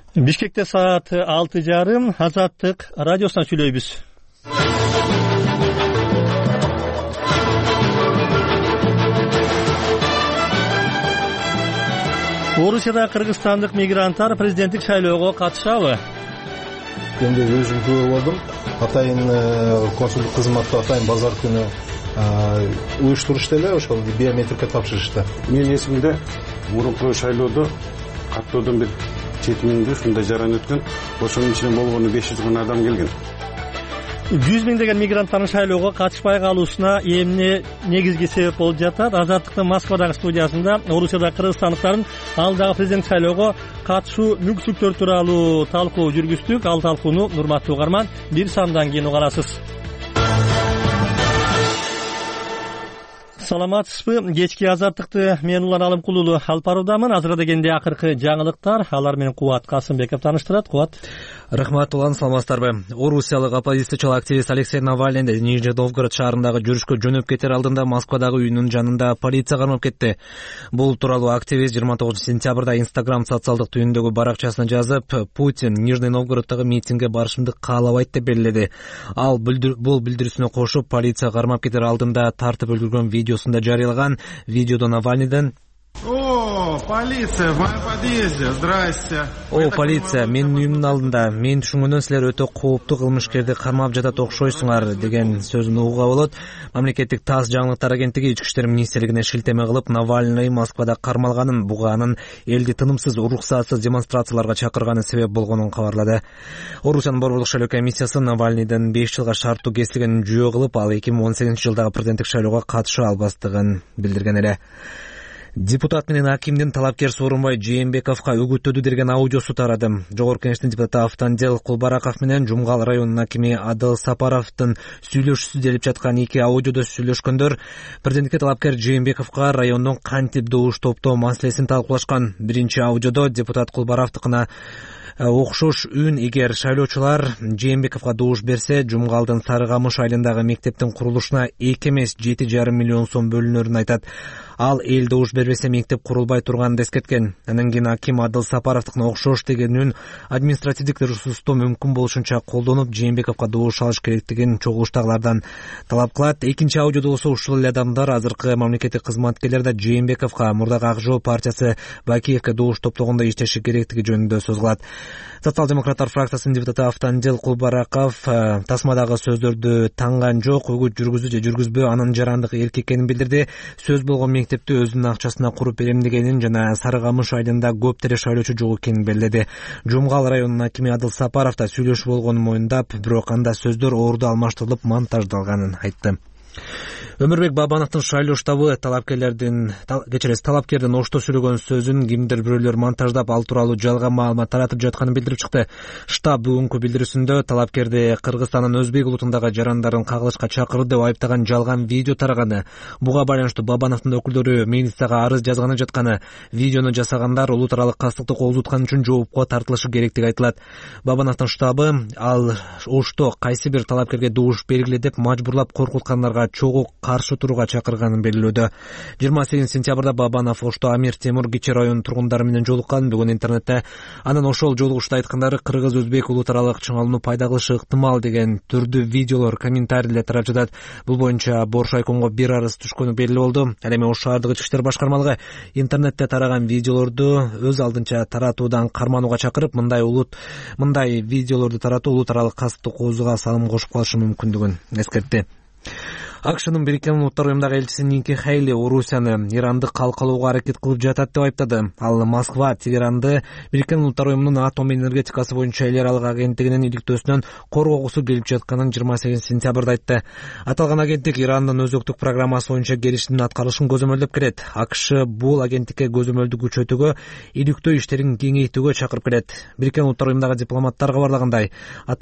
Бишкекте саат 6:30 Азаттык радиосунан сүйлөйбүз. Орусияда кыргызстандык мигранттар президенттик шайлоого катышабы? Эми өзүм көрүп алдым. Атайын консулдук кызматта атайын базар күнү уюштурушта эле ошол биометрика тапшырышты. Менин эсимде мурунку шайлоодо каттоодон бир 7000 ушундай жаран өткөн. Ошонун ичинен болгону 500 гана адам келген. 100 миңдеген мигранттардын шайлоого катышпай калуусуна эмне негизги себеп болуп жатат? Азаттыктын Москвадагы студиясында Орусияда кыргызстандыктардын алдагы президенттик шайлоого катышуу мүмкүнчүлүктөрү тууралуу талкуу жүргүздүк. Ал талкууну урматтуу угарман бир сандан кийин угарасыз. Саламатсызбы? Кечки Азаттыкты мен Улан Алымкулуу алып баруудамын. Азыр дегенде акыркы жаңылыктар. Алар менен Кубат Касымбеков тааныштырат. Кубат. Рахмат, Улан, саламатсыздарбы? Орусиялык оппозициячыл активист Алексей Навальный Нижний Новгород шаарындагы жүрүшкө жөнөп кетер алдында Москвадагы үйүнүн жанында полиция кармап кетти. Бул тууралуу активист 29 сентябрда Instagram социалдык түйүндөгү баракчасына жазып, Путин Нижний Новгороддогу митингге барышымды каалабайт деп белгиледи. Ал бул билдирүүсүнө кошуп, полиция кармап кетер алдында тартып өлтүргөн видеосунда жарыялаган. Видеодо Навальныйдын: О, полиция, в моем подъезде, здрасте. О, полиция, менин үйүмдүн алдында. Мен түшүнгөндөн силер өтө кооптуу кылмышкерди кармап жатат окшойсуңар деген сөзүн угууга болот. Мамлекеттик ТАСС жаңылыктар агенттиги Ички иштер министрлигине шилтеме кылып, Навальный Москвада кармалганын, буганын, элди тынымсыз, уруксатсыз демонстрацияларга чакырганы себеп болгонун кабарлады. Орусиянын борборлук шайлоо комиссиясы Навальныйдын 5 жылга шарттуу кесилгенин жүйө кылып, ал 2018 жылдагы президенттик шайлоого катыша албастыгын билдирген эле. Депутат менен акимдин талапкер Сооронбай Жээнбековго үгүттөдү деген аудиосу тарады. Жогорку Кеңештин депутаты Автандел Кулбараков менен Жумгал районунун акими Адыл Сапаровдун сүйлөшүүсү делип жаткан эки аудиодо сүйлөшкөндөр президенттикке талапкер Жээнбековго райондун кантип добуш топтоо маселесин талкуулашкан. Биринчи аудиодо депутат Кулбаровдукуна окшош үн: эгер шайлоочулар Жээнбековго добуш берсе, Жумгалдын Сары Камыш айылындагы мектептин курулушуна 2 эмес 7,5 миллион сом бөлүнөрүн айтат. Ал эл добуш бербесе мектеп курулбай турганын эскерткен. Андан кийин аким Адыл Сапаровдукуна окшош деген үн административдик ресурсту мүмкүн болушунча колдонуп, Жээнбековго добуш алыш керектигин чогулуштагылардан талап кылат. Экинчи аудиодо болсо ушул эле адамдар азыркы мамлекеттик кызматкерлер да Жээнбековго мурдагы Ак Жол партиясы Бакиевке добуш топтогондо иштеши керектиги жөнүндө сөз кылат. Социал-демократтар фракциясынын депутаты Автандел Кулбараков тасмадагы сөздөрдү танган жок, үгүт жүргүзүү же жүргүзбөө анын жарандык эрк экенин билдирди. Сөз болгон мектепти өзүнүн акчасына куруп берем дегенин жана Сары Камыш айылында көп деле шайлоочу жок экенин белгиледи. Жумгал районунун акими Адыл Сапаров да сүйлөшүү болгонун моюндап, бирок анда сөздөр орду алмаштырылып монтаждалганын айтты. Өмүрбек Бабановдун шайлоо штабы талапкердин ошто сүйлөгөн сөзүн кимдир бирөөлөр монтаждап, ал тууралуу жалган маалымат таратып жатканын билдирип чыкты. Штаб бүгүнкү билдирүүсүндө талапкерди Кыргызстандын өзбек улутундагы жарандарын кагылышка чакырды деп айыптаган жалган видео тараганы. Буга байланыштуу Бабановдун өкүлдөрү милицияга арыз жазганы жатканы. Видеону жасагандар улут аралык кастыкты козуткан үчүн жоопко тартылышы керектиги айтылат. Бабановдун штабы ал ошто кайсы бир талапкерге добуш бергиле деп мажбурлап коркуткандарга чогуу каршы турууга чакырганын белгилөөдө. 28 сентябрда Бабанов Ошто Амир Темур Кичи районунун тургундары менен жолуккан. Бүгүн интернетте анын ошол жолугушта айткандары кыргыз-өзбек улут аралык чыңалууну пайда кылышы ыктымал деген түрдүү видеолор, комментарийлер тарап жатат. Бул боюнча Бош райкомго бир арыз түшкөнү белгилүү болду. Ал эми Ош шаардык Ички иштер башкармалыгы интернетте тараган видеолорду өз алдынча таратуудан карманууга чакырып, мындай видеолорду таратуу улут аралык кастыкты козууга салым кошуп калышы мүмкүндүгүн эскертти. АКШнын Бириккен Улуттар уюмундагы элчиси Ники Хейли Орусияны Иранды калкалоого аракет кылып жатат деп айыптады. Ал Москва Тегеранды Бириккен Улуттар уюмунун атом энергетикасы боюнча эл аралык агенттигинин иликтөөсүнөн коргогусу келип жатканын 28 сентябрда айтты. Аталган агенттик Ирандын өзөктүк программасы боюнча келишимдин аткарылышын көзөмөлдөп келет. АКШ бул агенттикке көзөмөлдү күчөтүүгө, иликтөө иштерин кеңейтүүгө чакырып келет. Бириккен Улуттар уюмундагы дипломаттар кабарлагандай,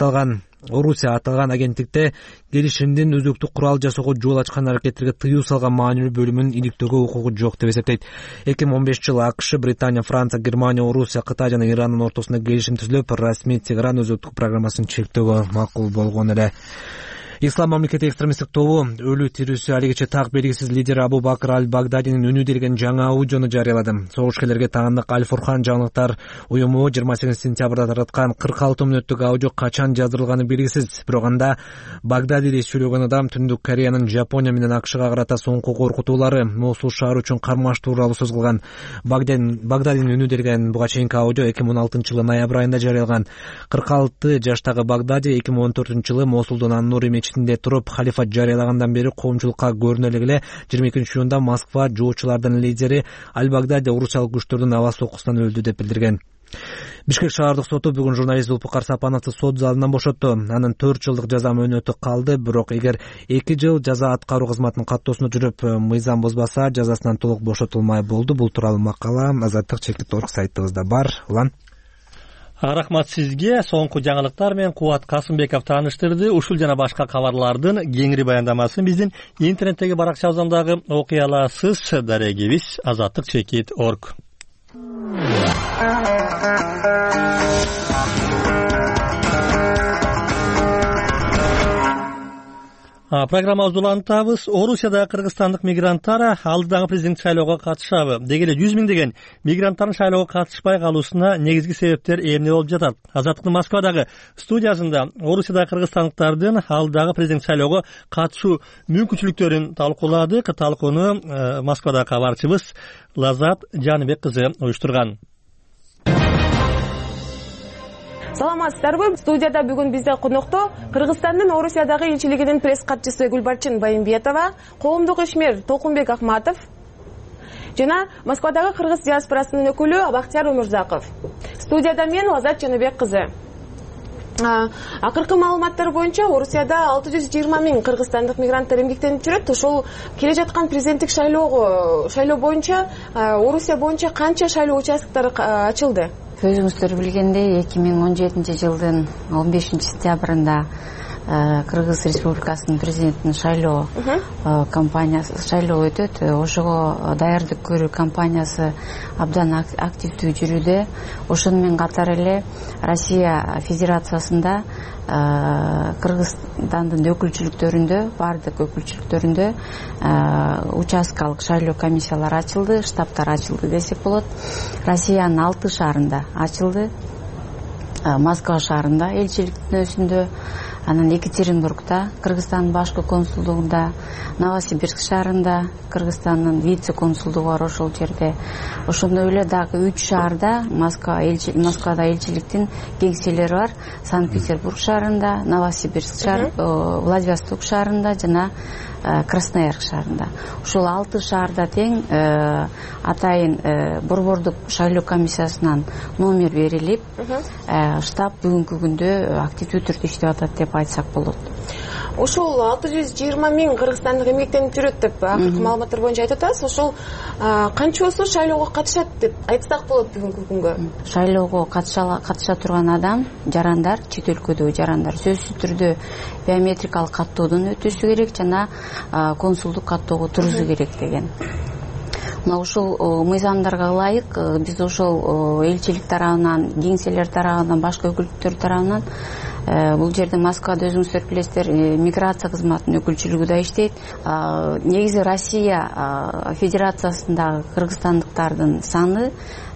Орусия аталган агенттикте келишимдин өзөктүк курал жасоого жол ачкан аракеттерге тыюу салган маанилүү бөлүмүн иликтөөгө укугу жок деп эсептейт. 2015 жылы АКШ, Британия, Франция, Германия, Орусия, Кытай жана Ирандын ортосунда келишим түзүлүп, расмий Тегеран өзөктүк программасын чектөөгө макул болгон эле. Ислам мамлекети экстремисттик тобу өлүү тирүүсү алигиче так белгисиз лидер Абу Бакр аль-Багдадинин үнү деген жаңа аудиону жарыялады. Согушкерлерге таандык Аль-Фуркан жаңылыктар уюму 28 сентябрда тараткан 46 мүнөттүк аудио качан жаздырылганы белгисиз. Бирок анда Багдадиде сүйлөгөн адам Түндүк Кореянын Жапония менен АКШга карата соңку коркутуулары Мосул шаары үчүн кармаш тууралуу сөз кылган. Багдадинин үнү деген буга чейинки аудио 2016-жылы ноябрь айында жарыялган. 46 жаштагы Багдади 2014-жылы Мосулдун Ан-Нури мечитинде туруп халифат жарыялагандан бери коомчулукка көрүнө эле 22-июнда Москва жоочулардын лидери Аль-Багдади орусиялык күчтөрдүн аба соккусунан өлдү деп билдирген. Бишкек шаардык соту бүгүн журналист Зулпукар Сапановду сот залынан бошотту. Анын 4 жылдык жаза мөөнөтү калды, бирок эгер 2 жыл жаза аткаруу кызматынын каттоосуна жүрүп мыйзам бузбаса, жазасынан толук бошотулмай болду. Бул тууралуу макала Азаттык чекит орг сайтыбызда бар. Улан Рахмат сизге. Соңку жаңылыктар менен Кубат Касымбеков тааныштырды. Ушул жана башка кабарлардын кеңири баяндамасын биздин интернеттеги баракчабыздан дагы окуй аласыз. Дарегибиз Азаттык чекит орг. Программабызды улантабыз. Орусияда кыргызстандык мигранттар алдыдагы президенттик шайлоого катышабы? Деги эле 100 миңдеген мигранттардын шайлоого катышпай калуусуна негизги себептер эмне болуп жатат? Азаттыктын Москвадагы студиясында Орусияда кыргызстандыктардын алдыдагы президенттик шайлоого катышуу мүмкүнчүлүктөрүн талкууладык. Талкууну Москвада кабарчыбыз Лазат Жаныбек кызы уюштурган. Саламатсыздарбы? Студияда бүгүн бизде конокто Кыргызстандын Орусиядагы элчилигинин пресс катчысы Гүлбарчын Байымбетова, коомдук ишмер Толкунбек Ахматов жана Москвадагы кыргыз диаспорасынын өкүлү Абактияр Өмүрзаков. Студияда мен Лазат Жаныбек кызы. Акыркы маалыматтар боюнча Орусияда 620 миң кыргызстандык мигранттар эмгектенип жүрөт. Ошол келе жаткан президенттик шайлоо боюнча Орусия боюнча канча шайлоо участоктары ачылды? Өзүңүздөр билгендей 2017 жылдын 15 сентябрында Кыргыз Республикасынын президентин шайлоо кампаниясы шайлоо өтөт. Ошого даярдык көрүү кампаниясы абдан активдүү жүрүүдө. Ошону менен катар эле Россия Федерациясында Кыргызстандын өкүлчүлүктөрүндө, бардык өкүлчүлүктөрүндө участкалык шайлоо комиссиялары ачылды, штабтар ачылды десек болот. Россиянын 6 шаарында ачылды. Москва шаарында, элчиликтин өзүндө, анан Екатеринбургда, Кыргызстандын башкы консулдугунда, Новосибирск шаарында, Кыргызстандын вице консулдугу бар ошол жерде. Ошондой эле дагы 3 шаарда Москвада элчиликтин кеңселери бар. Санкт-Петербург шаарында, Новосибирск шаар, Владивосток шаарында жана Красноярск шаарында. Ошол 6 шаарда тең атайын борбордук шайлоо комиссиясынан номер берилип, штаб бүгүнкү күндө активдүү түрдө иштеп атат деп айтсак болот. Ошол 620 миң кыргызстандык эмгектенип жүрөт деп акыркы маалыматтар боюнча айтып атасыз. Ошол канчоосу шайлоого катышат деп айтсак болот бүгүнкү күнгө? Шайлоого катыша турган адам, жарандар, чет өлкөдөгү жарандар сөзсүз түрдө биометрикалык каттоодон өтүшү керек жана консулдук каттоого турузу керек деген. Мына ушул мыйзамдарга ылайык биз ошол элчилик тарабынан, кеңселер тарабынан, башка өкүлдүктөр тарабынан бул жерде Москвада өзүңүздөр билесиздер, миграция кызматынын өкүлчүлүгү да иштейт. Негизи Россия Федерациясындагы кыргызстандыктардын саны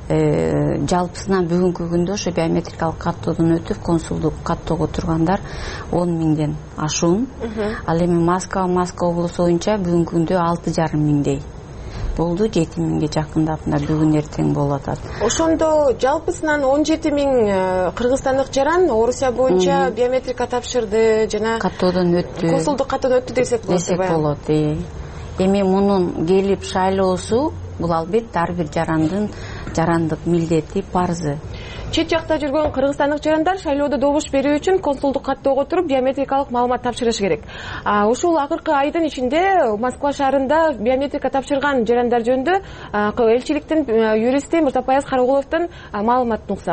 жалпысынан бүгүнкү күндө ошо биометрикалык каттоодон өтүп консулдук каттоого тургандар 10 миңден ашуун. Ал эми Москва облусу боюнча бүгүнкү күндө 6,5 миңдей болду, 7 миңге жакындап бүгүн эртең болуп атат. Ошондо жалпысынан 17 миң кыргызстандык жаран Орусия боюнча биометрика тапшырды жана каттоодон өттү. Консулдук каттоодон өттү десек болот. Эми мунун келип шайлоосу бул албетте ар бир жарандык милдети, парзы. Чет жакта жүргөн кыргызстандык жарандар шайлоодо добуш берүү үчүн консулдук каттоого туруп биометрикалык маалымат тапшырышы керек. Ушул акыркы айдын ичинде Москва шаарында биометрика тапшырган жарандар жөнүндө элчиликтин юристи Муртапаяз Карагуловдун маалыматын уксак.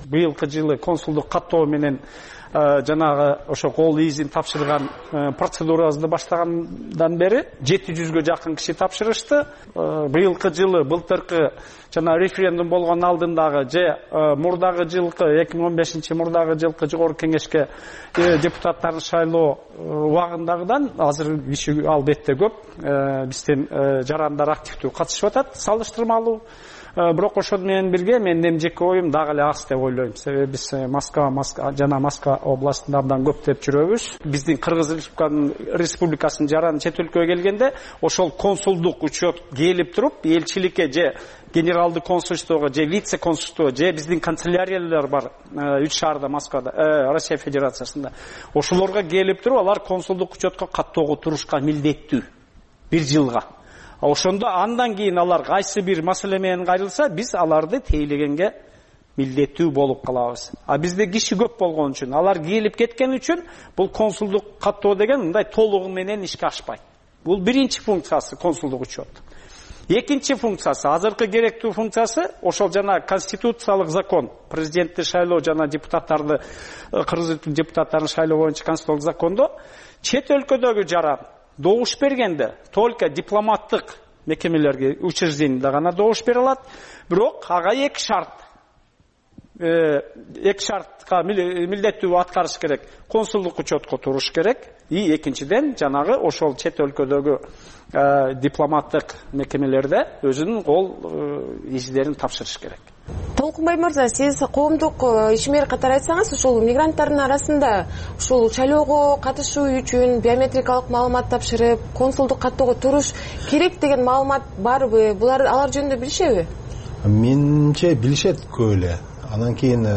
быйылкы жылы консулдук каттоо менен жанагы ошо кол изин тапшырган процедурабызды баштагандан бери 700ге жакын киши тапшырышты. Быйылкы жылы былтыркы жана референдум болгон алдындагы же мурдагы жылкы 2015 мурдагы жылкы жогорку кеңешке депутаттарын шайлоо убагындагыдан азыр иши албетте көп. Биздин жарандар активдүү катышып атат, салыштырмалуу. Бирок ошол менен бирге менин жеке оюм дагы эле аз деп ойлойм. Себеби биз Москва областында абдан көп деп жүрөбүз. Биздин Кыргыз Республикасынын жараны чет өлкөгө келгенде ошол консулдук учет келип туруп, элчиликке же генералдык консульствого же вице консульство же биздин канцеляриялар бар 3 шаарда Москвада, Россия Федерациясында. Ошолорго келип туруп, алар консулдук учетко каттоого турушка милдеттүү 1 жылга. Ошондо андан кийин алар кайсы бир маселе менен кайрылса, биз аларды тейлегенге милдеттүү болуп калабыз. Бизде киши көп болгон үчүн, алар келип кеткен үчүн бул консулдук каттоо деген мындай толугу менен ишке ашпайт. Бул биринчи функциясы консулдук учет. Экинчи функциясы, азыркы керектүү функциясы, ошол жана конституциялык закон, президентти шайлоо жана депутаттарды, Кыргыз депутаттарын шайлоо боюнча конституциялык закондо чет өлкөдөгү жаран добуш бергенде только дипломаттык мекемелерге, учреждениеде гана добуш бере алат. Бирок ага эки шартка милдеттүү аткарыш керек. Консулдук учетко туруш керек. И экинчиден жанагы ошол чет өлкөдөгү дипломаттык мекемелерде өзүнүн кол издерин тапшырыш керек. Толкунбай мырза, сиз коомдук ишмер катары айтсаңыз, ушул мигранттардын арасында ушул шайлоого катышуу үчүн биометрикалык маалымат тапшырып, консулдук каттоого туруш керек деген маалымат барбы? Алар жөнүндө билишеби? Менимче билишет көп эле. Анан кийин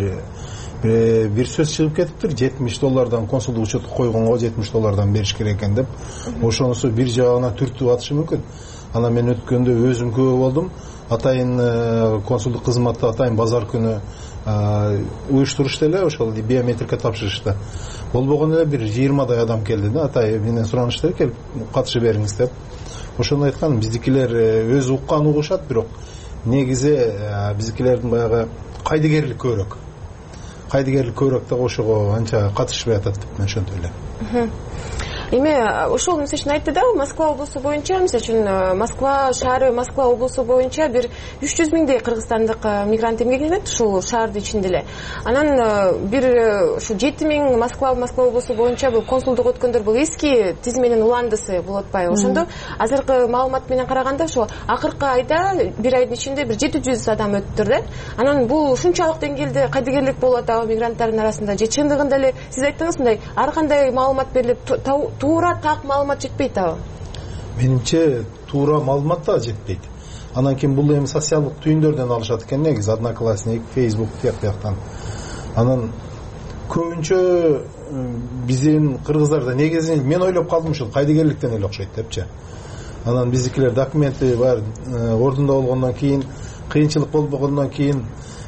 бир сөз чыгып кетиптир, $70 консулдук учетко койгонго $70 бериш керек экен деп. Ошонусу бир жагына түртүп атышы мүмкүн. Анан мен өткөндө өзүм күбө болдум. Атайын консулдук кызматта атайын базар күнү уюштурушта эле ошол биометрика тапшырышты. Болбогон эле бир 20 адам келди да, атай менен суранышты, келип катышып бериңиз деп. Ошону айткан, биздикилер өз уккан угушат, бирок негизи биздикилердин баягы кайдыгерлик көбүрөөк. Кайдыгерлик көбүрөөк да ошого анча катышпай атат деп мен ошентип ойлойм. Эми ошол мисалы үчүн айтты да, Москва облусу боюнча, мисалы үчүн Москва шаары, Москва облусу боюнча бир 300 миңдей кыргызстандык мигрант эмгектенет ушул шаардын ичинде эле. Анан бир ушу 7 миң Москва облусу боюнча бул консулдук өткөндөр бул эски тизменин уландысы болуп атпайбы? Ошондо азыркы маалымат менен караганда ошо акыркы айда бир айдын ичинде бир 700 адам өттүр да. Анан бул ушунчалык деңгээлде кайдыгерлик болуп атабы мигранттардын арасында? Же чындыгында эле сиз айттыңыз мындай ар кандай маалымат берилип туура так маалымат жетпейт абы? Менимче туура маалымат да жетпейт. Анан кийин бул эми социалдык түйүндөрдөн алышат экен, негизи Одноклассник, Facebook тияктан. Анан көбүнчө биздин кыргыздарда негизи мен ойлоп калдым ушул кайдыгерликтен эле окшойт депчи. Анан биздикилер документи бар ордунда болгондон кийин, кыйынчылык болбогондон кийин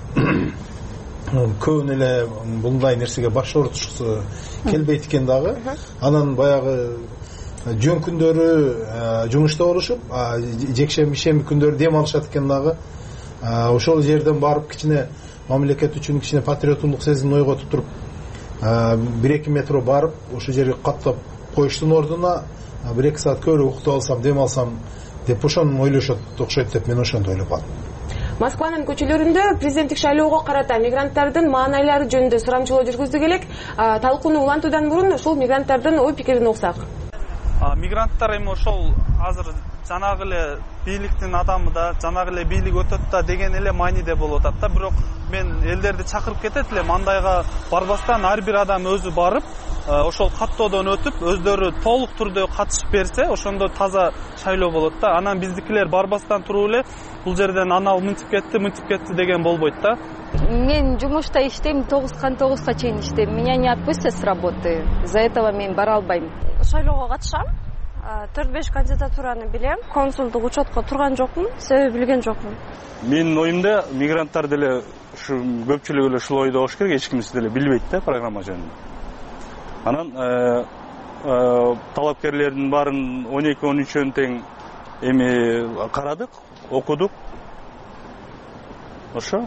көбүн эле мындай нерсеге баш оорутушкусу келбейт экен дагы. Анан баягы жөн күндөрү жумушта болушуп, жекшемби күндөрү дем алышат экен дагы. Ошол жерден барып кичине мамлекет үчүн кичине патриоттуулук сезимин ойготуп туруп, 1-2 метро барып, ошол жерге каттап коюштун ордуна 1-2 саат көбүрөөк уктап алсам, дем алсам деп ошону ойлошот окшойт деп мен ошондой ойлоп калдым. Москванын көчөлөрүндө президенттик шайлоого карата мигранттардын маанайлары жөнүндө сурамчылоо жүргүздүк элек. Талкууну улантуудан мурун ушул мигранттардын ой пикирин угсак. Мигранттар эми ошол азыр жанагы эле бийликтин адамы да, жанагы эле бийлик өтөт да деген эле мааниде болуп атат да. Бирок мен элдерди чакырып кетет элем, андайга барбастан ар бир адам өзү барып, ошол каттоодон өтүп, өздөрү толук түрдө катышып берсе, ошондо таза шайлоо болот да. Анан биздикилер барбастан туруп эле бул жерден анау мынтип кетти деген болбойт да. Мен жумушта иштейм, 9-9 чейин иштейм. Меня не отпустят с работы. Из-за этого мен бара албайм. Шайлоого катышам. 4-5 кандидатураны билем. Консулдук учетко турган жокмун, себеби билген жокмун. Менин оюмда мигранттар деле ушу көпчүлүгү эле ушул ойдо болуш керек, эч кимиси деле билбейт да программа жөнүндө. Анан талапкерлердин баарын 12-13 тең эми карадык, окудук. Ошо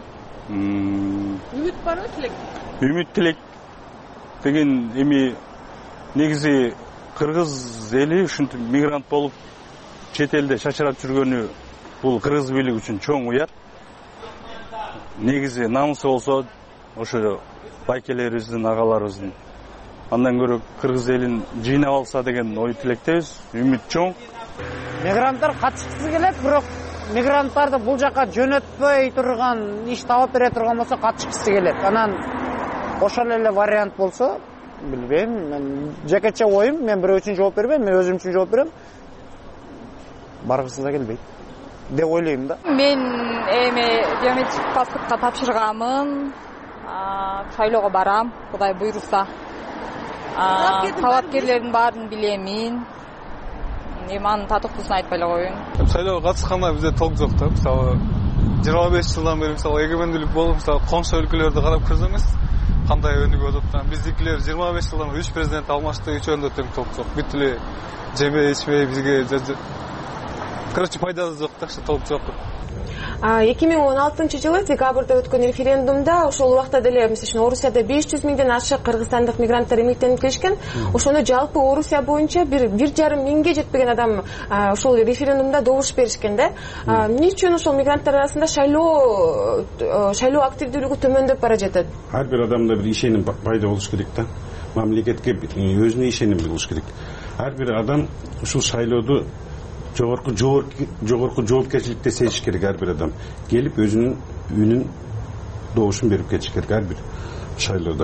Үмүт барбы, тилек? Үмүт тилек деген эми негизи кыргыз эли ушинтип мигрант болуп чет элде шашырап жүргөнү бул кыргыз бийлиги үчүн чоң уят. Негизи намысы болсо ошо байкелерибиздин, агаларыбыздын. Андан көрө кыргыз элин жыйнап алса деген ой тилектебиз. Үмүт чоң. Мигранттар катышкысы келет, бирок мигранттарды бул жака жөнөтпөй турган, иш таап бере турган болсо катышкысы келет. Анан ошол эле вариант болсо, билбейм, мен жекече оюм, мен бирөө үчүн жооп бербейм, мен өзүм үчүн жооп берем. Баргысы да келбейт деп ойлойм да. Мен эми биометрик паспортко тапшырганмын. Шайлоого барам, Кудай буйруса. Талапкерлердин баарын билемин. Эми анын татыктуусын айтпай эле коеюн. Шайлоого катышканда бизде толк жок да. Мисалы 25 жылдан бери мисалы эгемендүүлүк болуп, мисалы коңшу өлкөлөрдү карап көрсөңүз, кандай өнүгүп атат. Биздикилер 25 жылдан бери 3 президент алмашты, үчөөндө тең толк жок. Бүт эле жебей ичпей бизге короче пайдасы жок да, толк жок. 2016-жылы декабрда өткөн референдумда ошол убакта деле мисалы Орусияда 500 миңден ашык кыргызстандык мигранттар эмгектенип келишкен. Ошону жалпы Орусия боюнча 1,5 миңге жетпеген адам ошол референдумда добуш беришкен да. Эмне үчүн ошол мигранттар арасында шайлоо активдүүлүгү төмөндөп бара жатат? Ар бир адамда бир ишеним пайда болуш керек да. Мамлекетке өзүнө ишеним болуш керек. Ар бир адам ушул шайлоодо жогорку жоопкерчиликте сезиш керек. Ар бир адам келип өзүнүн үнүн, добушун берип кетиш керек ар бир шайлоодо.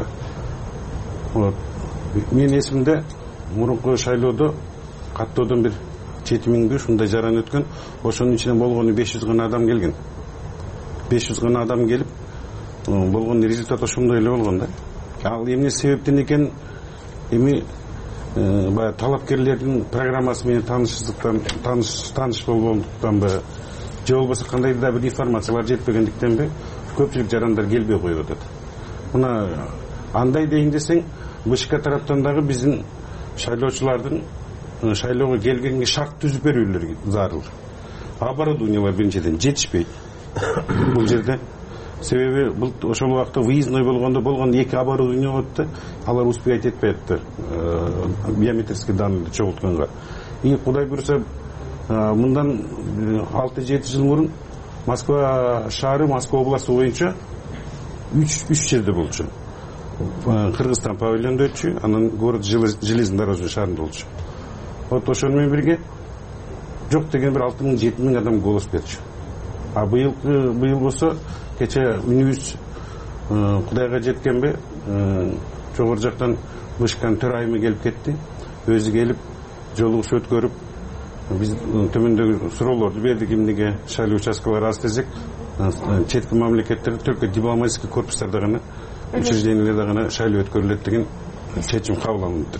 Менин эсимде мурунку шайлоодо каттоодон бир 7000 ушундай жаран өткөн. Ошонун ичинен болгону 500 гана адам келген. 500 гана адам келип болгон результат ошондой эле болгон да. Ал эмне себептен экен? Эми баягы талапкерлердин программасы менен тааныш болгондуктанбы, же болбосо кандайдыр да бир информациялар жетпегендиктенби көпчүлүк жарандар келбей коюп атат. Мына андай дейин десең, БШК тараптан дагы биздин шайлоочулардын шайлоого келгенге шарт түзүп берүүлөрү зарыл. Оборудованиялар биринчиден жетишпейт бул жерде. Себеби бул ошол убакта выездной болгон 2 оборудование болот да, алар успевать этпей атты биометрический данныйды чогултканга. И Кудай буйруса мындан 6-7 жыл мурун Москва шаары, Москва областы боюнча 3 жерде болчу. Кыргызстан павильонда өтчү, анан город железнодорожный шаарында болчу. Вот ошону менен бирге жок деген бир 6000-7000 000 адам голос берчү. А быйыл болсо кече үнүбүз Кудайга жеткенби, жогору жактан БШКнын төрайымы келип кетти. Өзү келип жолугуш өткөрүп, биз төмөндөгү суроолорду бердик, эмнеге шайлоо участкалары аз десек, четки мамлекеттерде только дипломатический корпустарда гана, учреждениялерде гана шайлоо өткөрүлөт деген чечим кабыл алынды.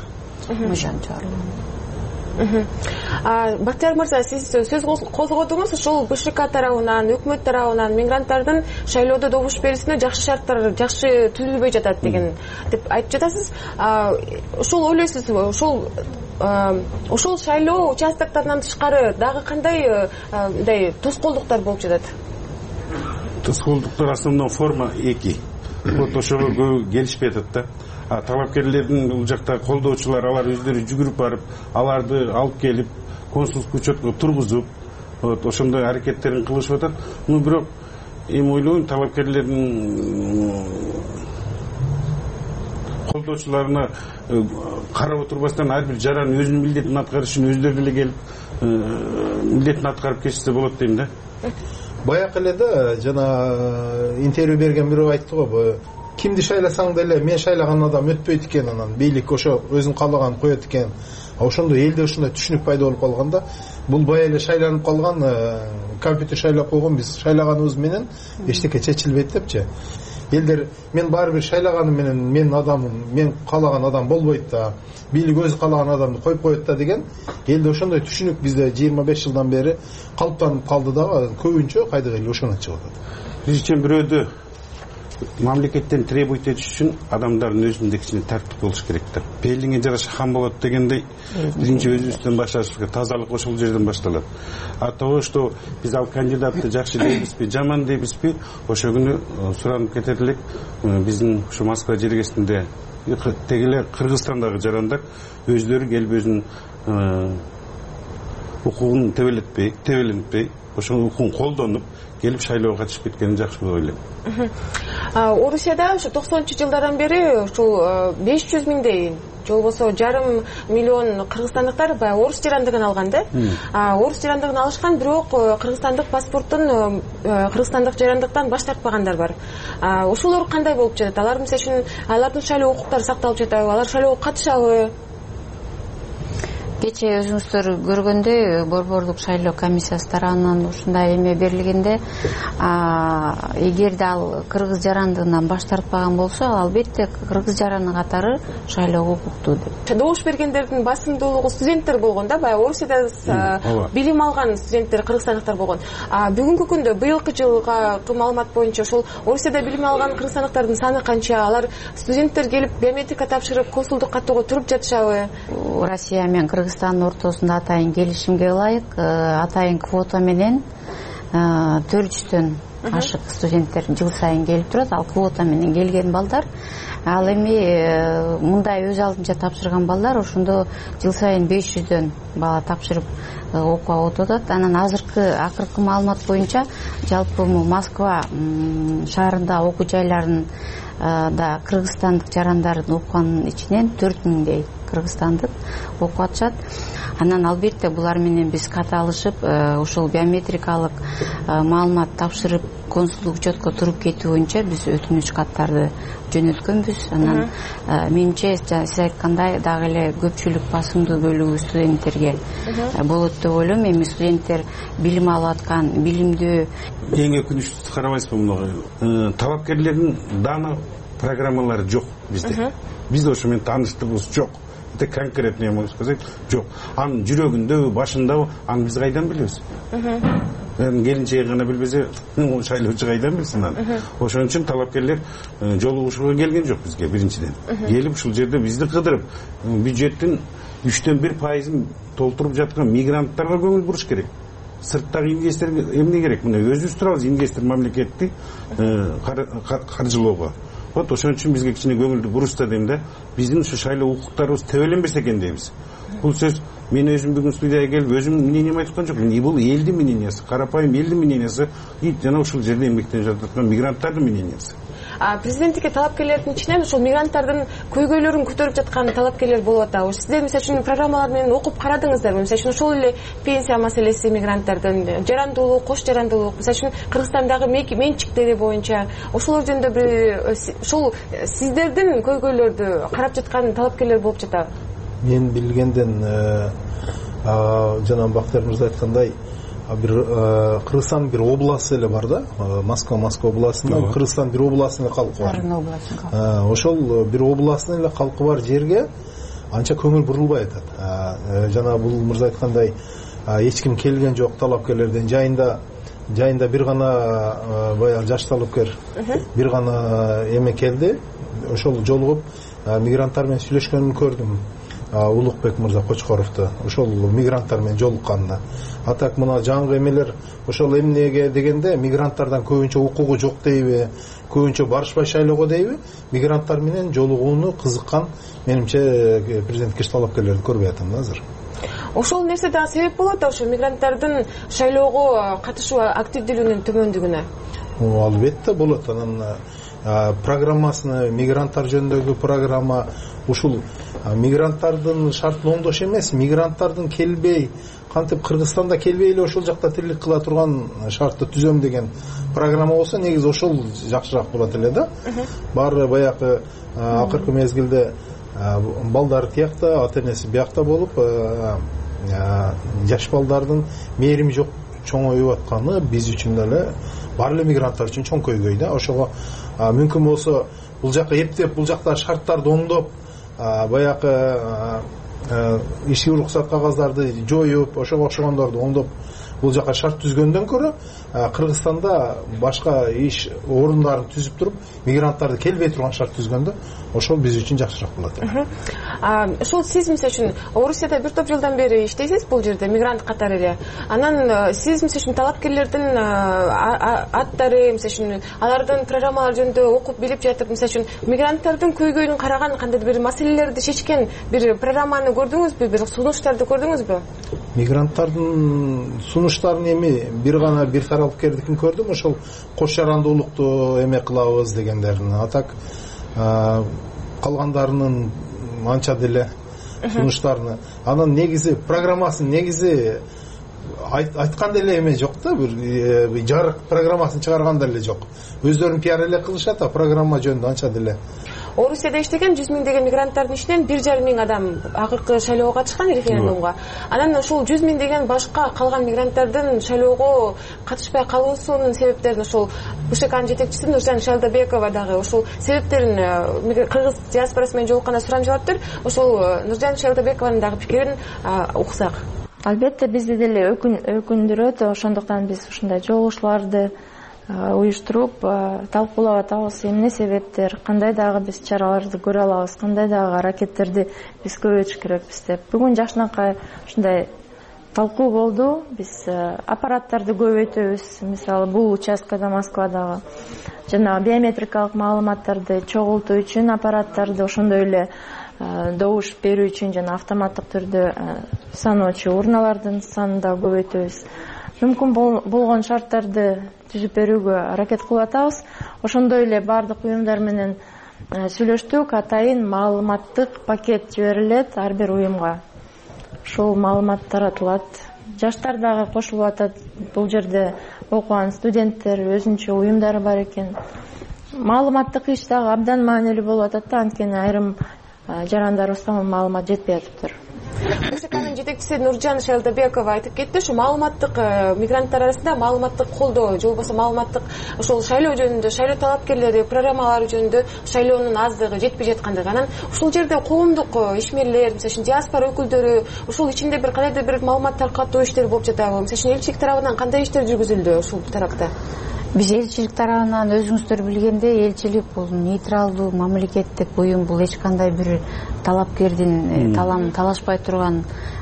Бактияр мырза, сиз сөз козгодуңуз, ушул БШК тарабынан, өкмөт тарабынан мигранттардын шайлоодо добуш берүүсүнө жакшы шарттар, жакшы түзүлбөй жатат деген деп айтып жатасыз. Ошол ойлойсузбу? Ошол шайлоо участоктарынан тышкары дагы кандай тоскоолдуктар болуп жатат? Тоскоолдуктар основной форма 2. Вот ошого көбү келишпей атат да. Талапкерлердин бул жакта колдоочулар, алар өздөрү жүгүрүп барып, аларды алып келип, консулдук учетко тургузуп, ошондой аракеттерин кылышып атат. Бирок эми ойлойм, талапкерлердин колдоочуларына карап отурбастан ар бир жаран өзүнүн милдетин аткарыш үчүн өздөрү деле келип милдетин аткарып кетишсе болот дейм да. Баягы эле да жана интервью берген бирөө айтты го, кимди шайласаң деле мен шайлаган адам өтпөйт экен, анан бийлик ошо өзүн каалаганын коет экен. Ошондой элде ушундай түшүнүк пайда болуп калганда, бул бая эле шайланып калган, компьютер шайлап койгон, биз шайлаганыбыз менен эчтеке чечилбейт депчи. Элдер мен баары бир шайлаганым менен менин адамым, мен каалаган адам болбойт да, бийлик өзү каалаган адамды коюп коет да деген элде ошондой түшүнүк бизде 25 жылдан бери калыптанып калды да, көбүнчө кайдыгы эле ошондон чыгып атат. Биз үчүн бирөөдү мамлекеттен требовать етіш үшін адамдардың өзінде кішкене тәртіп болуш керек да. Беліңе жараша хан болады дегендей, бірінші өзімізден башталыш, тазалық ошол жерден башталат. А того, что біз ал кандидатты жакшы дейбиз бе, жаман дейбиз бе, ошо күнү суранып кетет элек. Биздин ушу Москва жергесинде тегелер Кыргызстандагы жарандар өздөрү келип өзүнүн укугун тебелентпей, ошол укугун колдонуп келип шайлоого катышып кеткенин жакшы болуп ойлойм. Орусияда ушу 90-жылдардан бери ушул 500 миңдей же болбосо 5,5 миллион кыргызстандыктар баягы орус жарандыгын алган да. Орус жарандыгын алышкан, бирок кыргызстандык паспорттун кыргызстандык жарандыктан баш тартпагандар бар. Ошолор кандай болуп жатат? Алар мисалы үчүн алардын шайлоо укуктары сакталып жатабы? Алар шайлоого катышабы? Кече өзүңүздөр көргөндөй борборлук шайлоо комиссиясы тарабынан ушундай эме берилгенде, эгерде ал кыргыз жарандыгынан баш тартпаган болсо, албетте кыргыз жараны катары шайлоого укуктуу деп. Добуш бергендердин басымдуулугу студенттер болгон да, баягы Орусияда билим алган студенттер кыргызстандыктар болгон. Бүгүнкү күндө быйылкы жылга маалымат боюнча ошол Орусияда билим алган кыргызстандыктардын саны канча? Алар студенттер келип биометрика тапшырып, консулдук каттоого туруп жатышабы? Россия менен Кыргызстандын ортосунда атайын келишимге ылайык, атайын квота менен 400төн ашык студенттер жыл сайын келип турат. Ал квота менен келген балдар. Ал эми мындай өз алдынча тапшырган балдар ошондо жыл сайын 500дөн бала тапшырып окууга отурат. Анан акыркы маалымат боюнча жалпы Москва шаарында окуу жайларын да кыргызстандык жарандардын окуганын ичинен 4000дей кыргызстандык окуп атышат. Анан албетте булар менен биз каталышып, ошол биометрикалык маалымат тапшырып, консулдук учетко туруп кетүү боюнча биз өтүнүч каттарды жөнөткөнбүз. Анан менимче сиз айткандай дагы эле көпчүлүк басымдуу бөлүгү студенттерге болот деп ойлойм. Эми студенттер билим алып аткан, билимдүү. Эң өкүнүчтүүсү карабайсызбы муну? Талапкерлердин даны программалары жок бизде. Бизде ошо менен тааныштыгыбыз жок. Конкретный эме сказать жок. Анын жүрөгүндө, башында аны биз кайдан билебиз? Келинчеги гана билбесе, шайлоочу кайдан билсин аны? Ошон үчүн талапкерлер жолугушууга келген жок бизге биринчиден. Келип ушул жерде бизди кыдырып, бюджеттин 3-1% толтуруп жаткан мигранттарга көңүл буруш керек. Сырттагы инвесторго эмне керек? Мына өзүбүз турабыз инвестор мамлекетти каржылоого. Вот ошон үчүн бизге кичине көңүлдү бурушта дейм да, биздин ушу шайлоо укуктарыбыз тебеленбесе экен дейбиз. Бул сөз мен өзүм бүгүн студияга келип өзүмдүн мнениемди айткан жокмун. Бул элдин мнениясы, карапайым элдин мнениясы, жана ушул жерде эмгектенип жаткан мигранттардын мнениясы. Президенттикке талапкерлердин ичинен ошол мигранттардын көйгөйлөрүн көтөрүп жаткан талапкерлер болуп атабы. Сиздер мисалы үчүн программалар менен окуп карадыңыздарбы? Мисалы үчүн ошол эле пенсия маселеси мигранттардын, жарандуулук, кош жарандуулук, мисалы үчүн Кыргызстандагы менчиктери боюнча ошолор жөнүндө бир ошол сиздердин көйгөйлөрдү карап жаткан талапкерлер болуп жатабы? Мен билгенден жана Бактыяр мырза айткандай, бир Кыргызстан бир областы эле бар да, Москва областында Кыргызстан бир областында калкы бар. Ошол бир областында эле калкы бар жерге анча көңүл бурулбай атат. Жана бул мырза айткандай эч ким келген жок талапкерлерден. Жайында бир гана баягы жаш талапкер бир гана эме келди. Ошол жолугуп мигранттар менен сүйлөшкөнүн көрдүм. Улукбек мырза Кочкоровду ошол мигранттар менен жолукканда. Атак мына жаңы эмелер ошол эмнеге дегенде мигранттардан көбүнчө укугу жок дейби, көбүнчө барышпай шайлоого дейби, мигранттар менен жолугууну кызыккан менимче президенттикке талапкерлерди көрбөй атам да азыр. Ошол нерсе да себеп болот да, ошо мигранттардын шайлоого катышуу активдүүлүгүнүн төмөндүгүнө. Албетте болот. Анан программасыны мигранттар жөнүндөгү программа ушул мигранттардын шартын оңдош эмес, мигранттардын келбей, кантип Кыргызстанда келбей эле ошол жакта тирлик кыла турган шартты түзөм деген программа болсо, негизи ошол жакшыраак болот эле да. Баары баягы акыркы мезгилде балдар тиякта, ата-энеси биякта болуп, жаш балдардын мээрими жок чоңоюп атканы биз үчүн деле, бар эле мигранттар үчүн чоң көйгөй да. Ошого мүмкүн болсо бул жакка эптеп, бул жакта шарттарды оңдоп, баягы иши уруксат кагаздарды жоюп, ошого окшогондорду оңдоп бул жака шарт түзгөндөн көрө Кыргызстанда башка иш орундарын түзүп туруп мигранттарды келбей турган шарт түзгөндө ошол биз үчүн жакшыраак болот. Ошол сиз мисалы үчүн Орусияда бир топ жылдан бери иштейсиз бул жерде мигрант катары эле. Анан сиз мисалы үчүн талапкерлердин аттары, мисалы үчүн алардын программалары жөнүндө окуп билип жатып, мисалы үчүн мигранттардын көйгөйүн караган кандайдыр бир маселелерди чечкен бир программаны көрдүңүзбү, бир сунуштарды көрдүңүзбү? Мигранттардын сунуштарын эми бир талапкердикин көрдүм, ошол кош жарандуулукту эме кылабыз дегендерин. Атак калгандарынын анча деле сунуштарыны. Анын негизи программасын негизи айткан деле эме жок да, бир жарык программасын чыгарган деле жок. Өздөрүн пиар эле кылышат, программа жөнүндө анча деле. Орусияда иштеген 100 миңдеген мигранттардын ичинен 1,5 миң адам акыркы шайлоого катышкан, референдумга. Анан ошол 100 миңдеген башка калган мигранттардын шайлоого катышпай калуусунун себептерин ошол БШКнын жетекчиси Нуржан Шайлдабекова дагы ошол себептерин кыргыз диаспорасы менен жолукканда сурамжылаптыр. Ошол Нуржан Шайлдабекованын дагы пикирин уксак. Албетте бизди деле өкүндүрөт, ошондуктан биз ушундай жолугушууларды уюштуруп талкуулап атабыз. Эмне себептер, кандай дагы биз чараларды көрө алабыз, кандай дагы аракеттерди биз көбөйтүш керекпиз деп. Бүгүн жакшынакай ушундай талкуу болду. Биз аппараттарды көбөйтөбүз. Мисалы бул участкада Москвадагы жана биометрикалык маалыматтарды чогултуу үчүн аппараттарды, ошондой эле добуш берүү үчүн жана автоматтык түрдө саноочу урналардын санын да көбөйтөбүз. Мүмкүн болгон шарттарды түзүп берүүгө аракет кылып атабыз. Ошондой эле бардык уюмдар менен сүйлөштүк. Атайын маалыматтык пакет жиберилет ар бир уюмга. Ушул маалымат таратылат. Жаштар дагы кошулуп атат. Бул жерде окуган студенттер, өзүнчө уюмдары бар экен. Маалыматтык иш дагы абдан маанилүү болуп атат да, анткени айрым жарандарыбызга маалымат жетпей атыптыр. БШКнын жетекчиси Нуржан Шайлдабекова айтып кетти, ушу маалыматтык мигранттар арасында маалыматтык колдоо же болбосо маалыматтык ошол шайлоо жөнүндө, шайлоо талапкерлери, программалары жөнүндө шайлоонун аздыгы, жетпей жаткандыгы. Анан ушул жерде коомдук ишмерлер, мисалы үчүн диаспора өкүлдөрү ушул ичинде бир кандайдыр бир маалымат таркатуу иштери болуп жатабы? Мисалы үчүн элчилик тарабынан кандай иштер жүргүзүлдү ушул тарапта? Биз элчилик тарабынан өзүңүздөр билгендей, элчилик бул нейтралдуу мамлекеттик уюм, бул эч кандай бир талапкердин талабын талашпай турган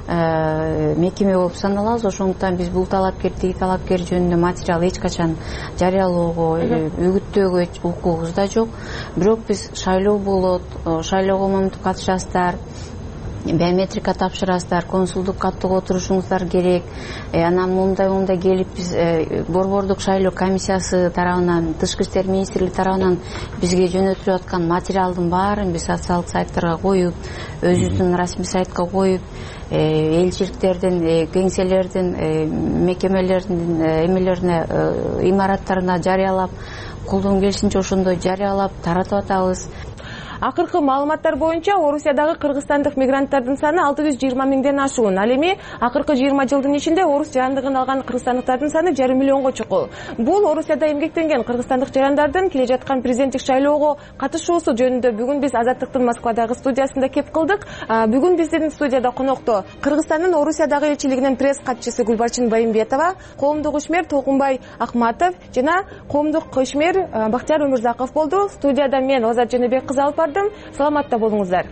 мекеме болуп саналабыз. Ошондуктан биз бул талапкер жөнүндө материал эч качан жарыялоого, үгүттөөгө укугубуз да жок. Бирок биз шайлоо болот, шайлоого момунтуп катышасыздар, биометрика тапшырасыздар, консулдук каттоого отурушуңуздар керек. Анан мындай келип биз борбордук шайлоо комиссиясы тарабынан, Тышкы иштер министрлиги тарабынан бизге жөнөтүлүп аткан материалдын баарын биз социалдык сайттарга коюп, өзүбүздүн расмий сайтка коюп, элчиликтердин, кеңселердин, мекемелердин эмелерине, имараттарына жарыялап, колдон келишинче ошондой жарыялап таратып атабыз. Акыркы маалыматтар боюнча Орусиядагы кыргызстандык мигранттардын саны 620 миңден ашуун. Ал эми акыркы 20 жылдын ичинде орус жарандыгын алган кыргызстандыктардын саны 1,5 миллионго чукул. Бул Орусияда эмгектенген кыргызстандык жарандардын келе жаткан президенттик шайлоого катышуусу жөнүндө бүгүн биз Азаттыктын Москвадагы студиясында кеп кылдык. Бүгүн биздин студияда конокто Кыргызстандын Орусиядагы элчилигинин пресс катчысы Гүлбарчын Байымбетова, коомдук ишмер Толкунбай Акматов жана коомдук ишмер Бактияр Өмүрзаков болду. Студияда мен Озат Жөнөбек кызы алып бардым. Саламатта болуңуздар.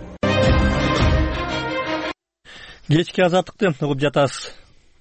Кечки азаттыкты угуп жатасыз.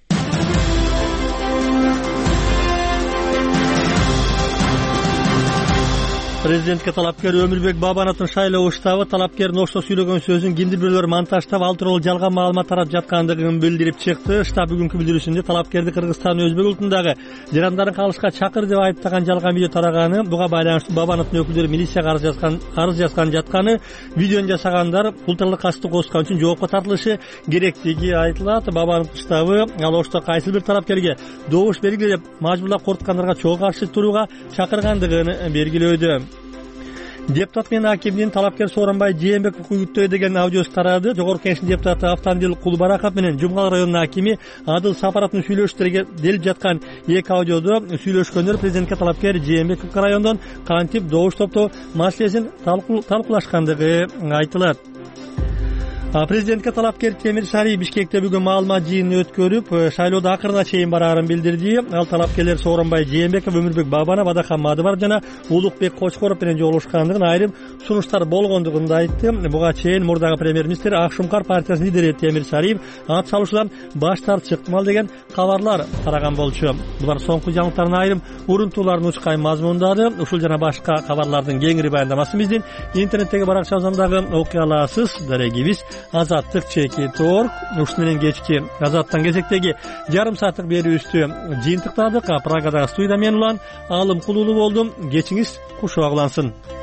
Президентке талапкер Өмүрбек Бабановдун шайлоо штабы талапкердин ошто сүйлөгөн сөзүн кимдир бирөөлөр монтаждап, ал тууралуу жалган маалымат таратып жаткандыгын билдирип чыкты. Штаб бүгүнкү билдирүүсүндө талапкерди Кыргызстандын өзбек улутундагы жарандарын калышка чакыр деп айыптаган жалган видео тараганы, буга байланыштуу Бабановдун өкүлдөрү милицияга арыз жазган жатканы, видеону жасагандар улуттук кастык кошкон үчүн жоопко тартылышы керектиги айтылат. Бабановдун штабы ал ошто кайсы бир талапкерге добуш бергиле деп мажбурлап коркуткандарга чогуу каршы турууга чакыргандыгын белгилөөдө. Депутат менен акимдин талапкер Сооронбай Жээнбеков күгүттөө деген аудиосу тарады. Жогорку Кеңештин депутаты Автандил Кулбараков менен Жумгал районунун акими Адыл Сапаровдун сүйлөшүлөрү делип жаткан эки аудиодо сүйлөшкөндөр президентке талапкер Жээнбеков райондон кантип добуш топтоо маселесин талкуулашкандыгы айтылат. Президентке талапкер Темир Сариев Бишкекте бүгүн маалымат жыйынын өткөрүп, шайлоодо акырына чейин бараарын билдирди. Ал талапкерлер Сооронбай Жээнбеков, Өмүрбек Бабанов, Адакан Мадыбаров жана Улукбек Кочкоров менен жолугушкандыгын, айрым сунуштар болгондугун да айтты. Буга чейин мурдагы премьер-министр Ак Шумкар партиясынын лидери Темир Сариев ат салуучудан баш тартып чыктымал деген кабарлар тараган болчу. Булар соңку жаңылыктардын айрым урунтууларын учкай мазмундады. Ушул жана башка кабарлардын кеңири баяндамасын биздин интернеттеги баракчабыздан дагы окуй аласыз. Дарегибиз Азаттык.org. Ушуну менен кечки Азаттан кезектеги жарым сааттык берүүбүздү жыйынтыктадык. Прагадагы студияда мен Улан Алым Кулуулу болдум. Кечиңиз куш баглансын.